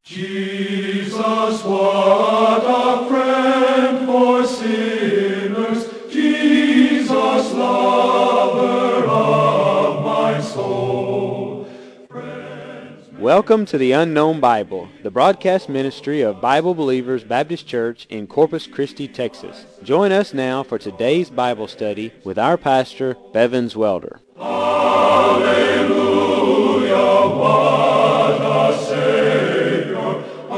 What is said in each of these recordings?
Jesus, what a friend for sinners, Jesus, lover of my soul. Welcome to the Unknown Bible, the broadcast ministry of Bible Believers Baptist Church in Corpus Christi, Texas. Join us now for today's Bible study with our pastor, Bevins Welder. Hallelujah, what a Savior.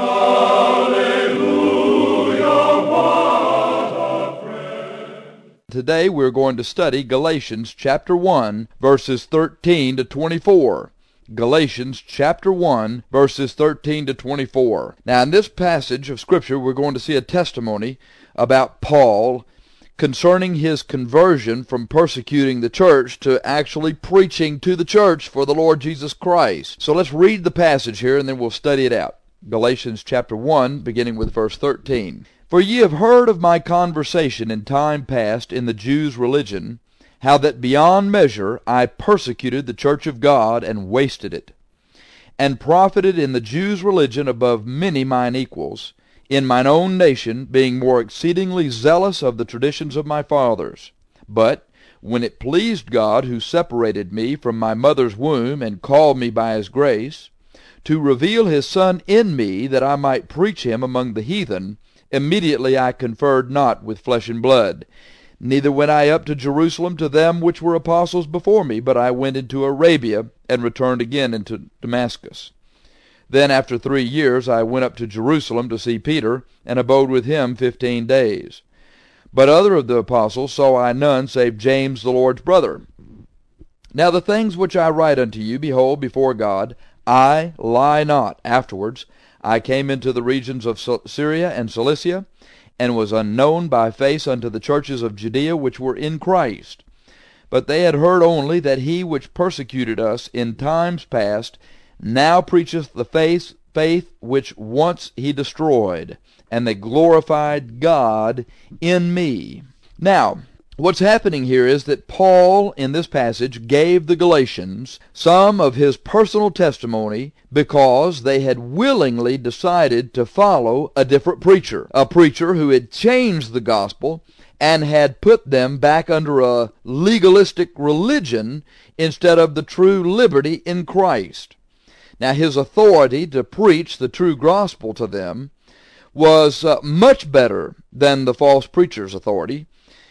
Hallelujah, what a friend. Today we're going to study Galatians chapter 1, verses 13 to 24. Galatians chapter 1, verses 13 to 24. Now in this passage of Scripture we're going to see a testimony about Paul concerning his conversion from persecuting the church to actually preaching to the church for the Lord Jesus Christ. So let's read the passage here and then we'll study it out. Galatians chapter 1, beginning with verse 13. For ye have heard of my conversation in time past in the Jews' religion, how that beyond measure I persecuted the church of God and wasted it, and profited in the Jews' religion above many mine equals, in mine own nation, being more exceedingly zealous of the traditions of my fathers. But when it pleased God, who separated me from my mother's womb, and called me by his grace, to reveal his Son in me, that I might preach him among the heathen, immediately I conferred not with flesh and blood. Neither went I up to Jerusalem to them which were apostles before me, but I went into Arabia, and returned again into Damascus. Then after 3 years I went up to Jerusalem to see Peter, and abode with him 15 days. But other of the apostles saw I none, save James the Lord's brother. Now the things which I write unto you, behold, before God, I lie not. Afterwards I came into the regions of Syria and Cilicia, and was unknown by face unto the churches of Judea which were in Christ. But they had heard only that he which persecuted us in times past now preacheth the faith which once he destroyed, and they glorified God in me. Now, what's happening here is that Paul, in this passage, gave the Galatians some of his personal testimony because they had willingly decided to follow a different preacher, a preacher who had changed the gospel and had put them back under a legalistic religion instead of the true liberty in Christ. Now, his authority to preach the true gospel to them was much better than the false preacher's authority,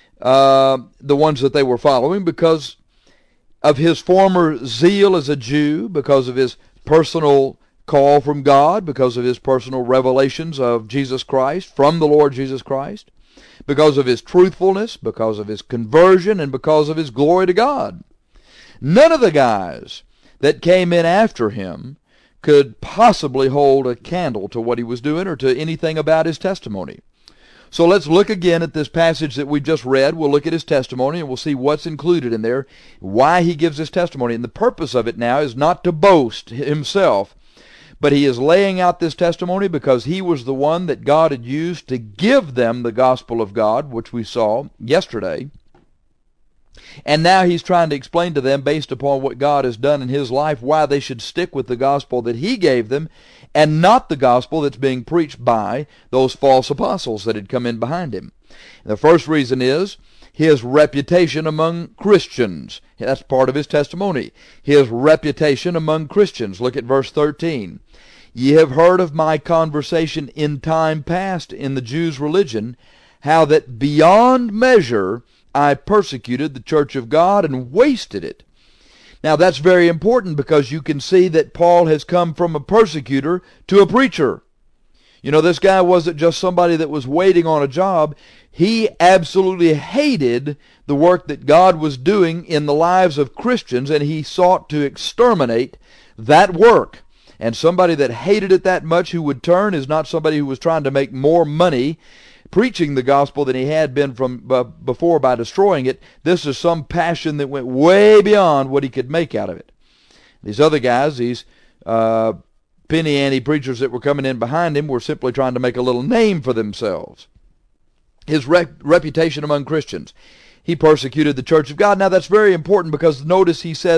the ones that they were following, because of his former zeal as a Jew, because of his personal call from God, because of his personal revelations of Jesus Christ from the Lord Jesus Christ, because of his truthfulness, because of his conversion, and because of his glory to God. None of the guys that came in after him could possibly hold a candle to what he was doing or to anything about his testimony. So let's look again at this passage that we've just read. We'll look at his testimony and we'll see what's included in there, why he gives his testimony. And the purpose of it now is not to boast himself, but he is laying out this testimony because he was the one that God had used to give them the gospel of God, which we saw yesterday. And now he's trying to explain to them, based upon what God has done in his life, why they should stick with the gospel that he gave them and not the gospel that's being preached by those false apostles that had come in behind him. And the first reason is his reputation among Christians. That's part of his testimony. His reputation among Christians. Look at verse 13. Ye have heard of my conversation in time past in the Jews' religion, how that beyond measure I persecuted the church of God and wasted it. Now that's very important because you can see that Paul has come from a persecutor to a preacher. You know, this guy wasn't just somebody that was waiting on a job. He absolutely hated the work that God was doing in the lives of Christians, and he sought to exterminate that work. And somebody that hated it that much who would turn is not somebody who was trying to make more money preaching the gospel than he had been from before by destroying it. This is some passion that went way beyond what he could make out of it. These other guys, these penny ante preachers that were coming in behind him, were simply trying to make a little name for themselves. His reputation among Christians. He persecuted the church of God. Now that's very important because notice he says,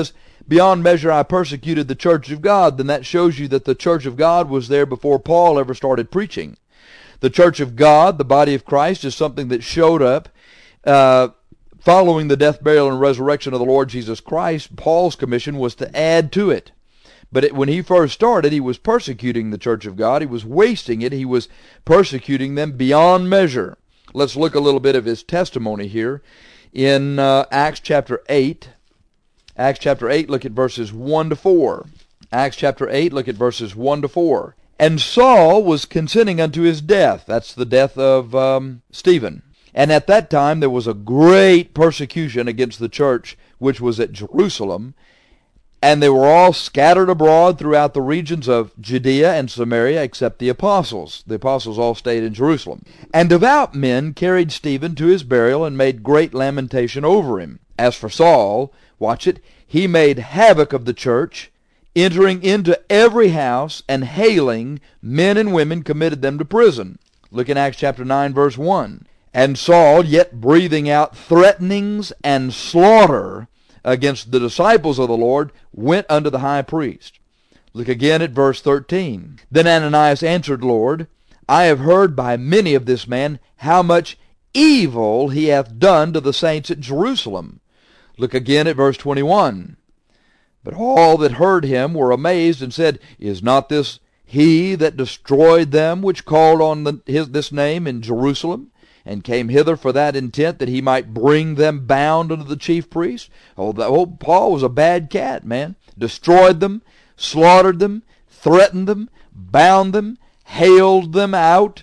beyond measure I persecuted the church of God, then that shows you that the church of God was there before Paul ever started preaching. The church of God, the body of Christ, is something that showed up following the death, burial, and resurrection of the Lord Jesus Christ. Paul's commission was to add to it. But when he first started, he was persecuting the church of God. He was wasting it. He was persecuting them beyond measure. Let's look a little bit of his testimony here in Acts chapter 8. Acts chapter 8, look at verses 1 to 4. Acts chapter 8, look at verses 1 to 4. And Saul was consenting unto his death. That's the death of Stephen. And at that time there was a great persecution against the church which was at Jerusalem. And they were all scattered abroad throughout the regions of Judea and Samaria, except the apostles. The apostles all stayed in Jerusalem. And devout men carried Stephen to his burial and made great lamentation over him. As for Saul, watch it, he made havoc of the church, entering into every house and hailing men and women, committed them to prison. Look in Acts chapter 9, verse 1. And Saul, yet breathing out threatenings and slaughter against the disciples of the Lord, went unto the high priest. Look again at verse 13. Then Ananias answered, Lord, I have heard by many of this man how much evil he hath done to the saints at Jerusalem. Look again at verse 21. But all that heard him were amazed and said, Is not this he that destroyed them which called on this name in Jerusalem, and came hither for that intent, that he might bring them bound unto the chief priest? Paul was a bad cat, man. Destroyed them, slaughtered them, threatened them, bound them, haled them out,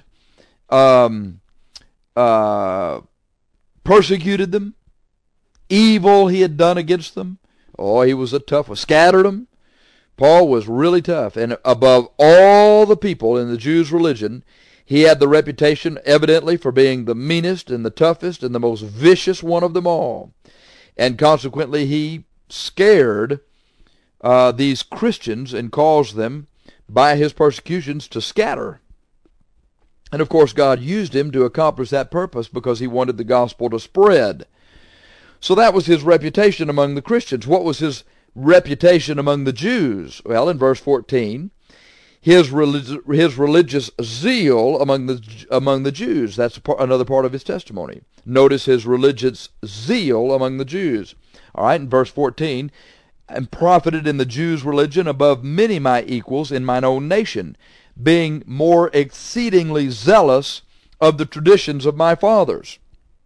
persecuted them. Evil he had done against them. Oh, he was a tough one. Scattered them. Paul was really tough. And above all the people in the Jews' religion, he had the reputation, evidently, for being the meanest and the toughest and the most vicious one of them all. And consequently, he scared these Christians and caused them, by his persecutions, to scatter. And of course, God used him to accomplish that purpose because he wanted the gospel to spread. So that was his reputation among the Christians. What was his reputation among the Jews? Well, in verse 14, his religious zeal among the Jews. That's another part of his testimony. Notice his religious zeal among the Jews. All right, in verse 14, and profited in the Jews' religion above many my equals in mine own nation, being more exceedingly zealous of the traditions of my fathers.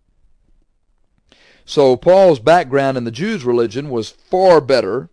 So Paul's background in the Jews' religion was far better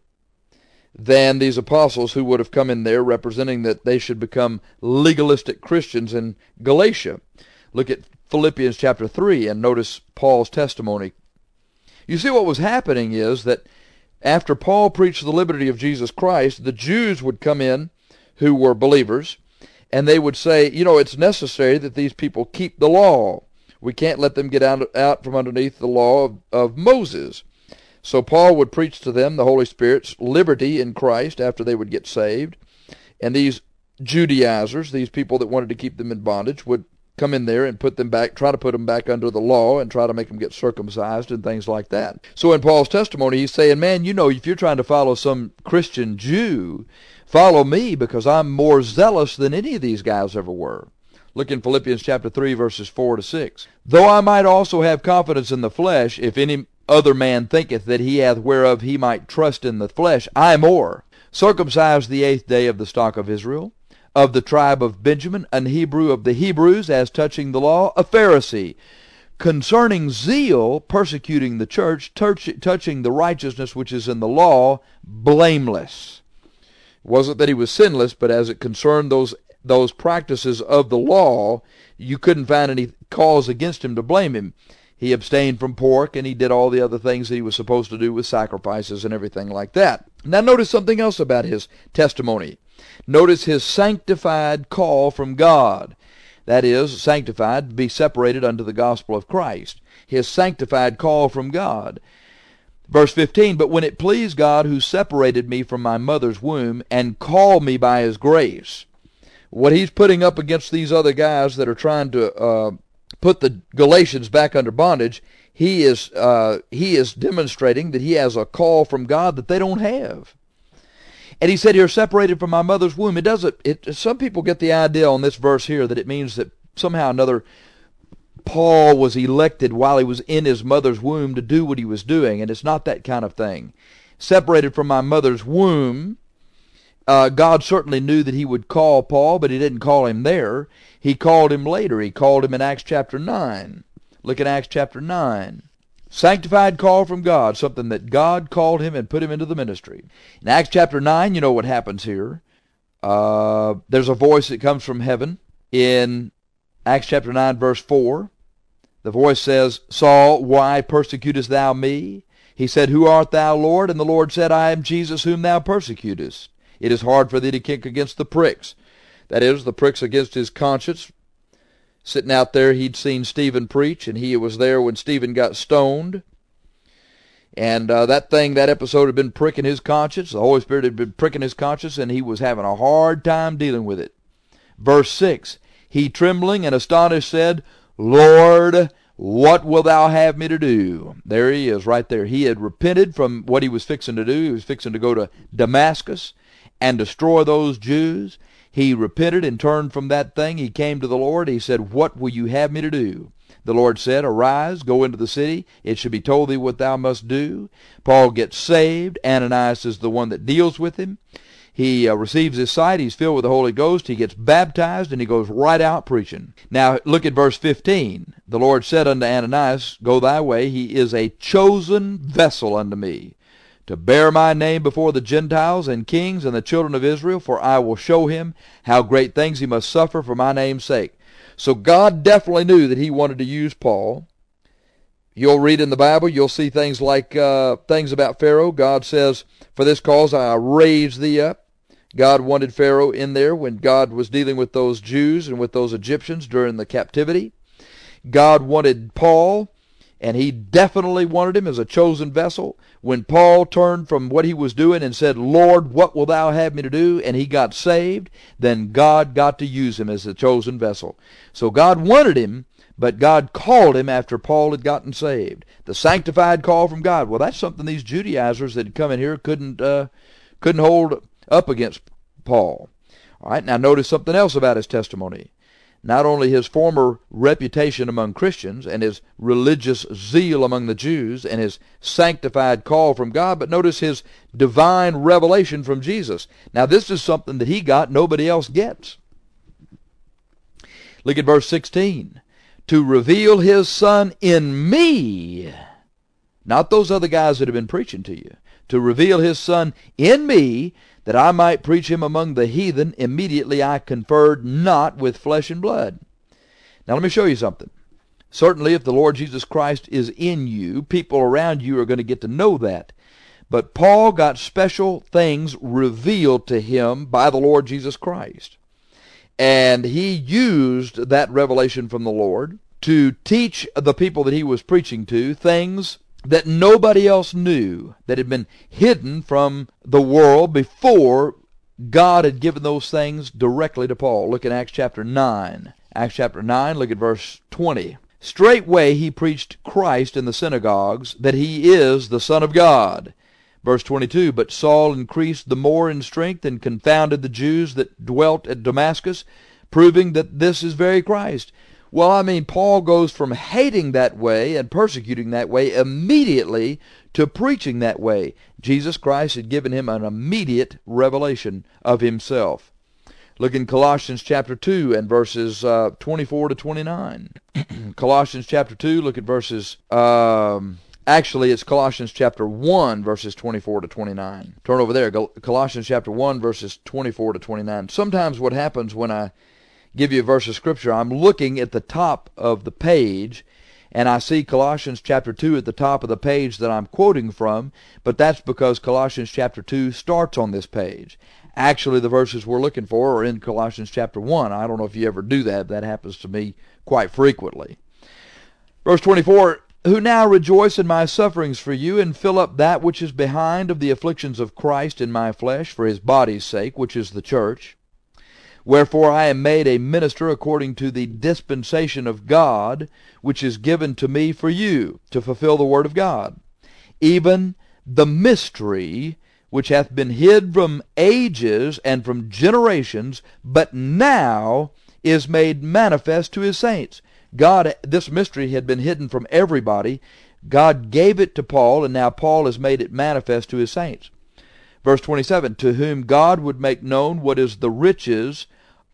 than these apostles who would have come in there representing that they should become legalistic Christians in Galatia. Look at Philippians chapter 3 and notice Paul's testimony. You see, what was happening is that after Paul preached the liberty of Jesus Christ, the Jews would come in who were believers, and they would say, it's necessary that these people keep the law. We can't let them get out from underneath the law of Moses. So Paul would preach to them the Holy Spirit's liberty in Christ after they would get saved. And these Judaizers, these people that wanted to keep them in bondage, would come in there and try to put them back under the law and try to make them get circumcised and things like that. So in Paul's testimony, he's saying, man, if you're trying to follow some Christian Jew, follow me because I'm more zealous than any of these guys ever were. Look in Philippians chapter 3, verses 4 to 6. Though I might also have confidence in the flesh, if any other man thinketh that he hath whereof he might trust in the flesh, I more. Circumcised the 8th day of the stock of Israel, of the tribe of Benjamin, an Hebrew of the Hebrews, as touching the law, a Pharisee. Concerning zeal, persecuting the church, touching the righteousness which is in the law, blameless. It wasn't that he was sinless, but as it concerned those practices of the law, you couldn't find any cause against him to blame him. He abstained from pork, and he did all the other things that he was supposed to do with sacrifices and everything like that. Now notice something else about his testimony. Notice his sanctified call from God. That is, sanctified, to be separated unto the gospel of Christ. His sanctified call from God. Verse 15, but when it pleased God who separated me from my mother's womb and called me by his grace. What he's putting up against these other guys that are trying to put the Galatians back under bondage, he is demonstrating that he has a call from God that they don't have. And he said here, separated from my mother's womb. Some people get the idea on this verse here that it means that somehow or another Paul was elected while he was in his mother's womb to do what he was doing, and it's not that kind of thing. Separated from my mother's womb, God certainly knew that he would call Paul, but he didn't call him there. He called him later. He called him in Acts chapter 9. Look at Acts chapter 9. Sanctified call from God, something that God called him and put him into the ministry. In Acts chapter 9, you know what happens here. There's a voice that comes from heaven. In Acts chapter 9, verse 4, the voice says, Saul, why persecutest thou me? He said, Who art thou, Lord? And the Lord said, I am Jesus whom thou persecutest. It is hard for thee to kick against the pricks. That is, the pricks against his conscience. Sitting out there, he'd seen Stephen preach, and he was there when Stephen got stoned. And that episode had been pricking his conscience. The Holy Spirit had been pricking his conscience, and he was having a hard time dealing with it. Verse 6, He trembling and astonished said, Lord, what wilt thou have me to do? There he is, right there. He had repented from what he was fixing to do. He was fixing to go to Damascus and destroy those Jews. He repented and turned from that thing. He came to the Lord. He said, What will you have me to do? The Lord said, Arise, go into the city. It shall be told thee what thou must do. Paul gets saved. Ananias is the one that deals with him. He receives his sight. He's filled with the Holy Ghost. He gets baptized, and he goes right out preaching. Now, look at verse 15. The Lord said unto Ananias, Go thy way. He is a chosen vessel unto me, to bear my name before the Gentiles and kings and the children of Israel, for I will show him how great things he must suffer for my name's sake. So God definitely knew that he wanted to use Paul. You'll read in the Bible, you'll see things like things about Pharaoh. God says, For this cause I raised thee up. God wanted Pharaoh in there when God was dealing with those Jews and with those Egyptians during the captivity. God wanted Paul, and he definitely wanted him as a chosen vessel. When Paul turned from what he was doing and said, Lord, what wilt thou have me to do? And he got saved, then God got to use him as a chosen vessel. So God wanted him, but God called him after Paul had gotten saved. The sanctified call from God. Well, that's something these Judaizers that had come in here couldn't hold up against Paul. All right, now notice something else about his testimony. Not only his former reputation among Christians and his religious zeal among the Jews and his sanctified call from God, but notice his divine revelation from Jesus. Now this is something that he got nobody else gets. Look at verse 16. To reveal his Son in me, not those other guys that have been preaching to you. To reveal his Son in me, that I might preach him among the heathen. Immediately I conferred not with flesh and blood. Now let me show you something. Certainly if the Lord Jesus Christ is in you, people around you are going to get to know that. But Paul got special things revealed to him by the Lord Jesus Christ. And he used that revelation from the Lord to teach the people that he was preaching to things that nobody else knew, that had been hidden from the world before God had given those things directly to Paul. Look at Acts chapter 9. Acts chapter 9, look at verse 20. Straightway he preached Christ in the synagogues, that he is the Son of God. Verse 22, But Saul increased the more in strength and confounded the Jews that dwelt at Damascus, proving that this is very Christ. Well, I mean, Paul goes from hating that way and persecuting that way immediately to preaching that way. Jesus Christ had given him an immediate revelation of himself. Look in Colossians chapter 2 and verses 24 to 29. Colossians chapter 2, look at verses... Actually, it's Colossians chapter 1, verses 24 to 29. Turn over there, Colossians chapter 1, verses 24 to 29. Sometimes what happens when I give you a verse of Scripture, I'm looking at the top of the page, and I see Colossians chapter 2 at the top of the page that I'm quoting from, but that's because Colossians chapter 2 starts on this page. Actually, the verses we're looking for are in Colossians chapter 1. I don't know if you ever do that. That happens to me quite frequently. Verse 24, Who now rejoice in my sufferings for you, and fill up that which is behind of the afflictions of Christ in my flesh, for his body's sake, which is the church, Wherefore I am made a minister according to the dispensation of God, which is given to me for you, to fulfill the word of God. Even the mystery which hath been hid from ages and from generations, but now is made manifest to his saints. God, this mystery had been hidden from everybody. God gave it to Paul, and now Paul has made it manifest to his saints. Verse 27, to whom God would make known what is the riches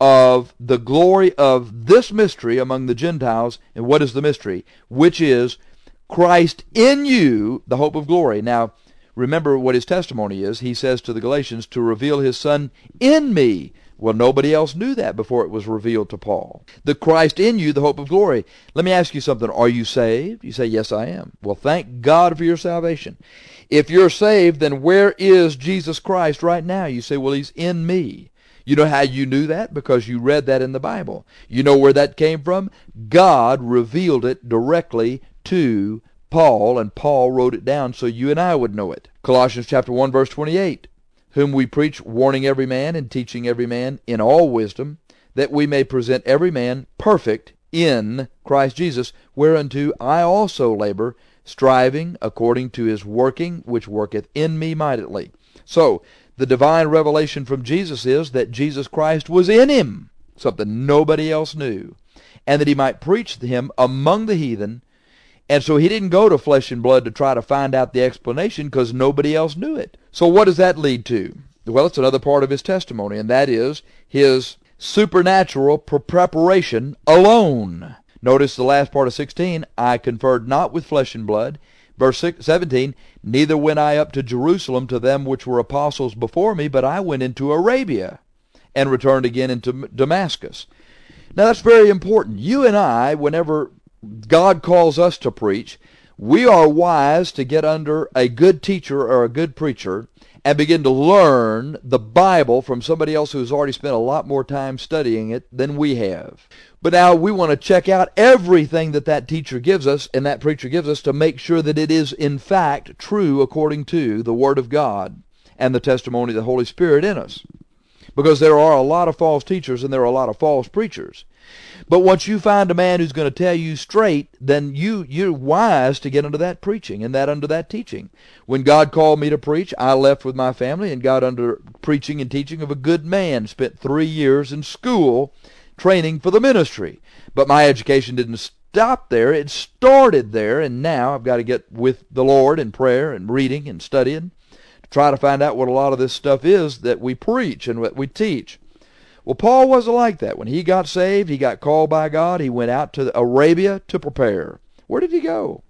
of the glory of this mystery among the Gentiles. And what is the mystery? Which is Christ in you, the hope of glory. Now, remember what his testimony is. He says to the Galatians, to reveal his Son in me. Well, nobody else knew that before it was revealed to Paul. The Christ in you, the hope of glory. Let me ask you something. Are you saved? You say, yes, I am. Well, thank God for your salvation. If you're saved, then where is Jesus Christ right now? You say, well, he's in me. You know how you knew that? Because you read that in the Bible. You know where that came from? God revealed it directly to Paul, and Paul wrote it down so you and I would know it. Colossians chapter 1, verse 28. Whom we preach, warning every man and teaching every man in all wisdom, that we may present every man perfect in Christ Jesus, whereunto I also labor, striving according to his working, which worketh in me mightily. So, the divine revelation from Jesus is that Jesus Christ was in him, something nobody else knew, and that he might preach to him among the heathen. And so he didn't go to flesh and blood to try to find out the explanation because nobody else knew it. So what does that lead to? Well, it's another part of his testimony, and that is his supernatural preparation alone. Notice the last part of 16, I conferred not with flesh and blood. Verse 17, neither went I up to Jerusalem to them which were apostles before me, but I went into Arabia and returned again into Damascus. Now that's very important. You and I, whenever God calls us to preach, we are wise to get under a good teacher or a good preacher and begin to learn the Bible from somebody else who's already spent a lot more time studying it than we have. But now we want to check out everything that that teacher gives us and that preacher gives us to make sure that it is in fact true according to the Word of God and the testimony of the Holy Spirit in us. Because there are a lot of false teachers and there are a lot of false preachers. But once you find a man who's going to tell you straight, then you're wise to get under that preaching and under that teaching. When God called me to preach, I left with my family and got under preaching and teaching of a good man. Spent 3 years in school training for the ministry. But my education didn't stop there. It started there, and now I've got to get with the Lord in prayer and reading and studying to try to find out what a lot of this stuff is that we preach and what we teach. Well, Paul wasn't like that. When he got saved, he got called by God. He went out to Arabia to prepare. Where did he go?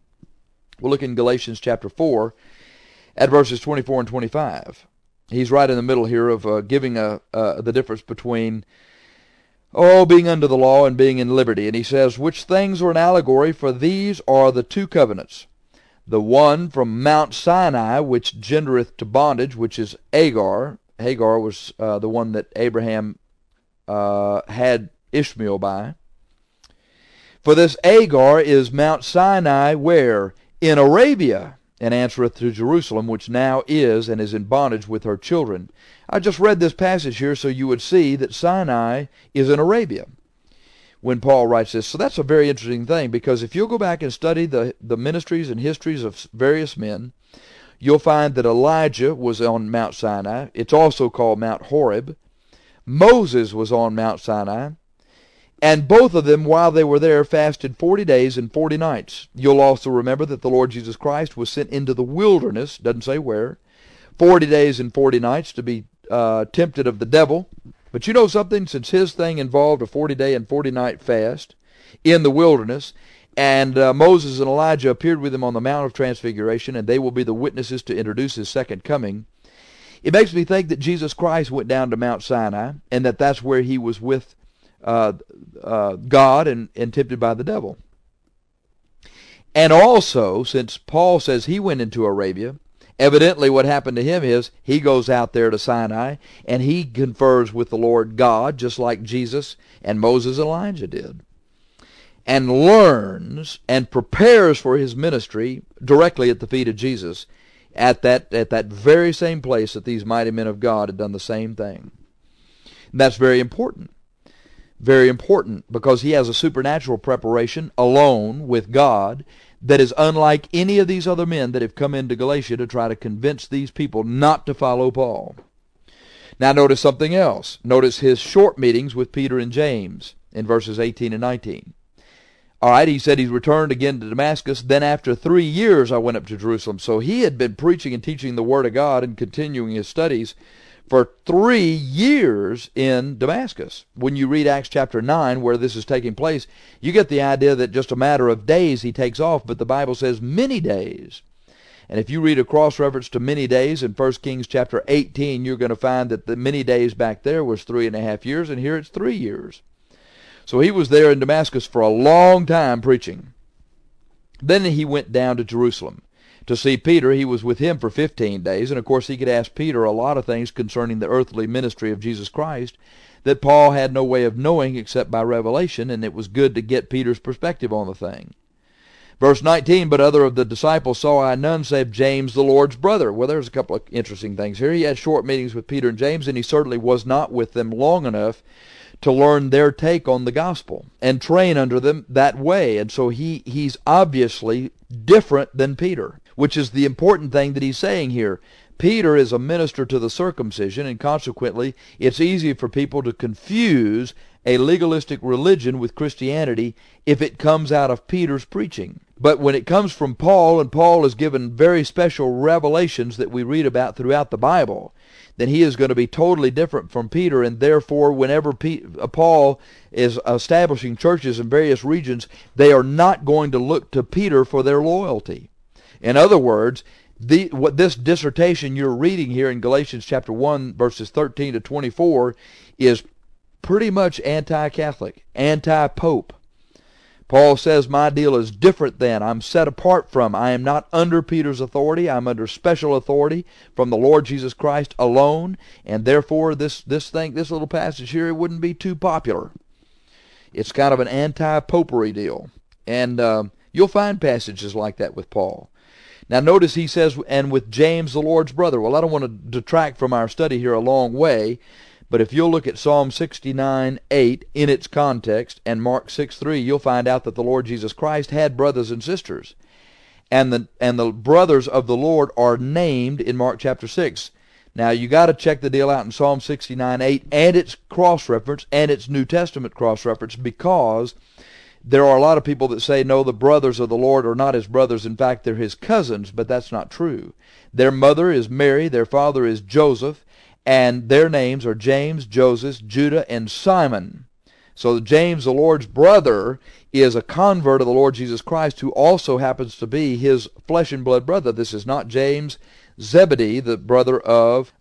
We'll look in Galatians chapter 4 at verses 24 and 25. He's right in the middle here of giving the difference between being under the law and being in liberty. And he says, which things are an allegory, for these are the two covenants. The one from Mount Sinai, which gendereth to bondage, which is Hagar. Hagar was the one that Abraham had Ishmael by. For this Hagar is Mount Sinai, where? In Arabia, and answereth to Jerusalem, which now is and is in bondage with her children. I just read this passage here so you would see that Sinai is in Arabia when Paul writes this. So that's a very interesting thing, because if you'll go back and study the ministries and histories of various men, you'll find that Elijah was on Mount Sinai. It's also called Mount Horeb. Moses was on Mount Sinai. And both of them, while they were there, fasted 40 days and 40 nights. You'll also remember that the Lord Jesus Christ was sent into the wilderness, doesn't say where, 40 days and 40 nights to be tempted of the devil. But you know something? Since his thing involved a 40-day and 40-night fast in the wilderness, and Moses and Elijah appeared with him on the Mount of Transfiguration, and they will be the witnesses to introduce his second coming. It makes me think that Jesus Christ went down to Mount Sinai, and that's where he was with God and tempted by the devil. And also, since Paul says he went into Arabia, evidently what happened to him is he goes out there to Sinai, and he confers with the Lord God, just like Jesus and Moses and Elijah did, and learns and prepares for his ministry directly at the feet of Jesus at that very same place that these mighty men of God had done the same thing. And that's very important. Very important, because he has a supernatural preparation alone with God that is unlike any of these other men that have come into Galatia to try to convince these people not to follow Paul. Now notice something else. Notice his short meetings with Peter and James in verses 18 and 19. All right, he said he returned again to Damascus. Then after 3 years I went up to Jerusalem. So he had been preaching and teaching the Word of God and continuing his studies for 3 years in Damascus. When you read Acts chapter 9, where this is taking place, you get the idea that just a matter of days he takes off, but the Bible says many days. And if you read a cross-reference to many days in 1 Kings chapter 18, you're going to find that the many days back there was 3.5 years, and here it's 3 years. So he was there in Damascus for a long time preaching. Then he went down to Jerusalem to see Peter. He was with him for 15 days, and of course he could ask Peter a lot of things concerning the earthly ministry of Jesus Christ that Paul had no way of knowing except by revelation, and it was good to get Peter's perspective on the thing. Verse 19, but other of the disciples saw I none save James the Lord's brother. Well, there's a couple of interesting things here. He had short meetings with Peter and James, and he certainly was not with them long enough to learn their take on the gospel and train under them that way. And so he's obviously different than Peter, which is the important thing that he's saying here. Peter is a minister to the circumcision, and consequently it's easy for people to confuse a legalistic religion with Christianity if it comes out of Peter's preaching. But when it comes from Paul, and Paul is given very special revelations that we read about throughout the Bible, then he is going to be totally different from Peter, and therefore whenever Paul is establishing churches in various regions, they are not going to look to Peter for their loyalty. In other words, what this dissertation you're reading here in Galatians chapter 1, verses 13 to 24, is pretty much anti-Catholic, anti-Pope. Paul says, my deal is different than. I'm set apart from. I am not under Peter's authority. I'm under special authority from the Lord Jesus Christ alone, and therefore this little passage here, it wouldn't be too popular. It's kind of an anti-popery deal. And you'll find passages like that with Paul. Now notice he says, and with James the Lord's brother. Well, I don't want to detract from our study here a long way, but if you'll look at Psalm 69:8 in its context and Mark 6:3, you'll find out that the Lord Jesus Christ had brothers and sisters. And the brothers of the Lord are named in Mark chapter 6. Now you got to check the deal out in Psalm 69:8 and its cross-reference and its New Testament cross-reference, because there are a lot of people that say, no, the brothers of the Lord are not his brothers. In fact, they're his cousins, but that's not true. Their mother is Mary, their father is Joseph, and their names are James, Joseph, Judah, and Simon. So James, the Lord's brother, is a convert of the Lord Jesus Christ who also happens to be his flesh and blood brother. This is not James Zebedee, the brother of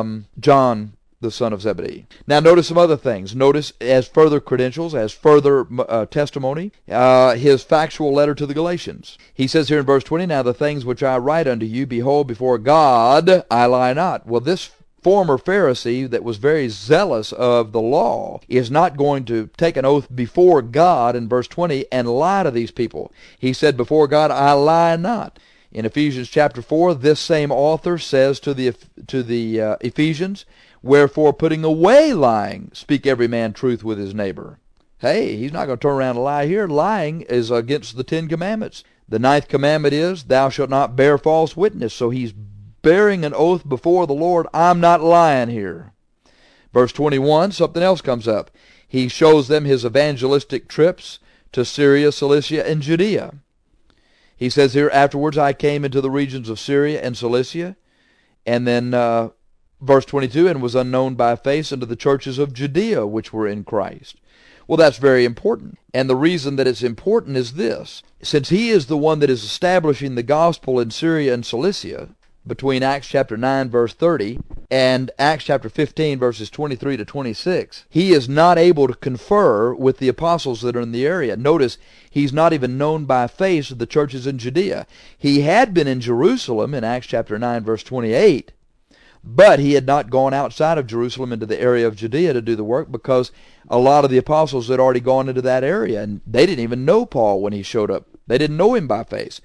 John, the son of Zebedee. Now notice some other things. Notice as further credentials, as further testimony, his factual letter to the Galatians. He says here in verse 20, now the things which I write unto you, behold, before God I lie not. Well, this former Pharisee that was very zealous of the law is not going to take an oath before God in verse 20 and lie to these people. He said, before God I lie not. In Ephesians chapter 4, this same author says to the Ephesians, wherefore, putting away lying, speak every man truth with his neighbor. Hey, he's not going to turn around and lie here. Lying is against the 10 Commandments. The 9th commandment is, thou shalt not bear false witness. So he's bearing an oath before the Lord. I'm not lying here. Verse 21, something else comes up. He shows them his evangelistic trips to Syria, Cilicia, and Judea. He says here, afterwards I came into the regions of Syria and Cilicia, and then verse 22, and was unknown by face unto the churches of Judea which were in Christ. Well, that's very important. And the reason that it's important is this. Since he is the one that is establishing the gospel in Syria and Cilicia, between Acts chapter 9, verse 30, and Acts chapter 15, verses 23 to 26, he is not able to confer with the apostles that are in the area. Notice, he's not even known by face of the churches in Judea. He had been in Jerusalem in Acts chapter 9, verse 28, but he had not gone outside of Jerusalem into the area of Judea to do the work, because a lot of the apostles had already gone into that area, and they didn't even know Paul when he showed up. They didn't know him by face.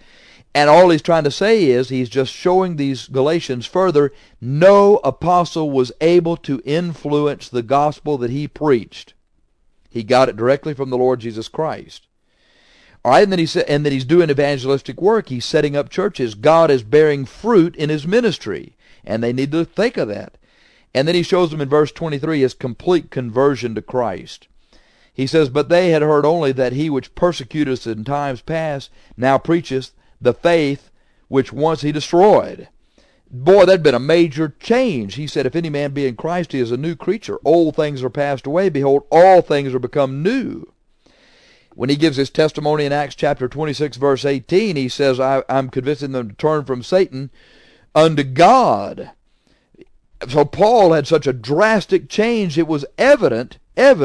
And all he's trying to say is, he's just showing these Galatians further, no apostle was able to influence the gospel that he preached. He got it directly from the Lord Jesus Christ. All right, and then he said, and then he's doing evangelistic work. He's setting up churches. God is bearing fruit in his ministry, and they need to think of that. And then he shows them in verse 23 his complete conversion to Christ. He says, but they had heard only that he which persecuted us in times past now preacheth the faith which once he destroyed. Boy, that'd been a major change. He said, if any man be in Christ, he is a new creature. Old things are passed away. Behold, all things are become new. When he gives his testimony in Acts chapter 26, verse 18, he says, I'm convincing them to turn from Satan unto God. So Paul had such a drastic change. It was evident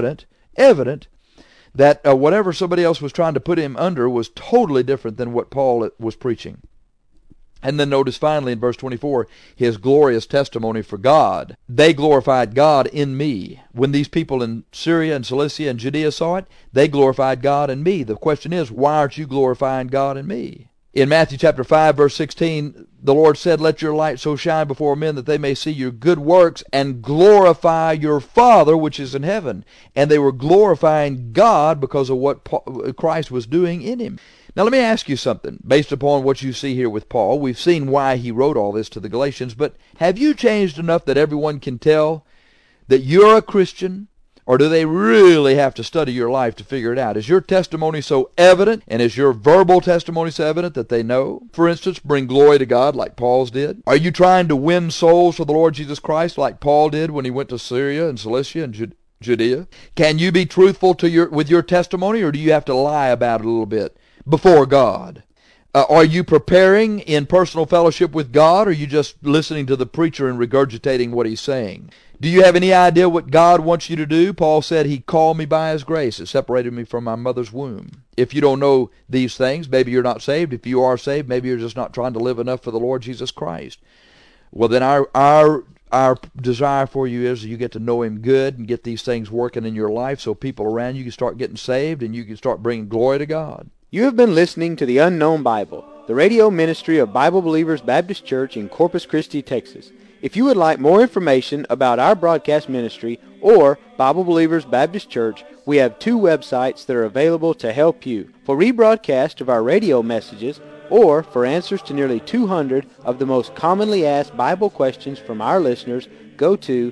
that whatever somebody else was trying to put him under was totally different than what Paul was preaching. And then notice finally in verse 24, his glorious testimony for God. They glorified God in me. When these people in Syria and Cilicia and Judea saw it, they glorified God in me. The question is, why aren't you glorifying God in me? In Matthew chapter 5, verse 16, the Lord said, let your light so shine before men that they may see your good works and glorify your Father which is in heaven. And they were glorifying God because of what Christ was doing in him. Now let me ask you something. Based upon what you see here with Paul, we've seen why he wrote all this to the Galatians, but have you changed enough that everyone can tell that you're a Christian? Or do they really have to study your life to figure it out? Is your testimony so evident, and is your verbal testimony so evident that they know? For instance, bring glory to God like Paul's did? Are you trying to win souls for the Lord Jesus Christ like Paul did when he went to Syria and Cilicia and Judea? Can you be truthful with your testimony, or do you have to lie about it a little bit before God? Are you preparing in personal fellowship with God, or are you just listening to the preacher and regurgitating what he's saying? Do you have any idea what God wants you to do? Paul said, he called me by his grace. It separated me from my mother's womb. If you don't know these things, maybe you're not saved. If you are saved, maybe you're just not trying to live enough for the Lord Jesus Christ. Well, then our desire for you is you get to know him good and get these things working in your life so people around you can start getting saved and you can start bringing glory to God. You have been listening to The Unknown Bible, the radio ministry of Bible Believers Baptist Church in Corpus Christi, Texas. If you would like more information about our broadcast ministry or Bible Believers Baptist Church, we have two websites that are available to help you. For rebroadcast of our radio messages or for answers to nearly 200 of the most commonly asked Bible questions from our listeners, go to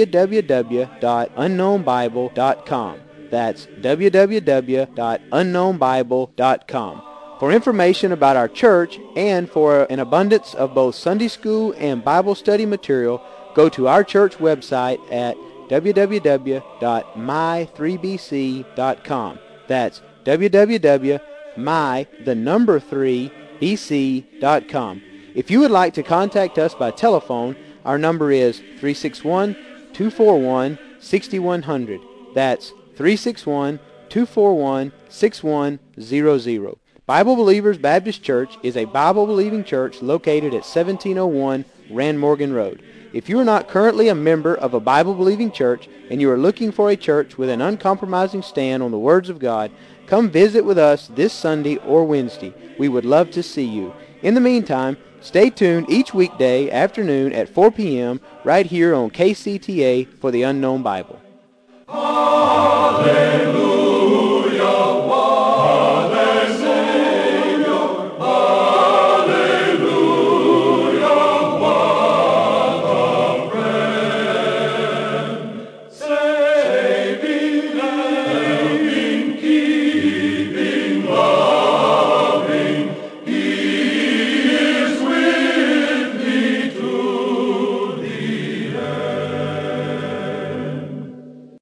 www.unknownbible.com. That's www.unknownbible.com. For information about our church and for an abundance of both Sunday school and Bible study material, go to our church website at www.my3bc.com. That's www.my3bc.com. If you would like to contact us by telephone, our number is 361-241-6100. That's 361-241-6100. Bible Believers Baptist Church is a Bible-believing church located at 1701 Rand Morgan Road. If you are not currently a member of a Bible-believing church and you are looking for a church with an uncompromising stand on the words of God, come visit with us this Sunday or Wednesday. We would love to see you. In the meantime, stay tuned each weekday afternoon at 4 p.m. right here on KCTA for the Unknown Bible.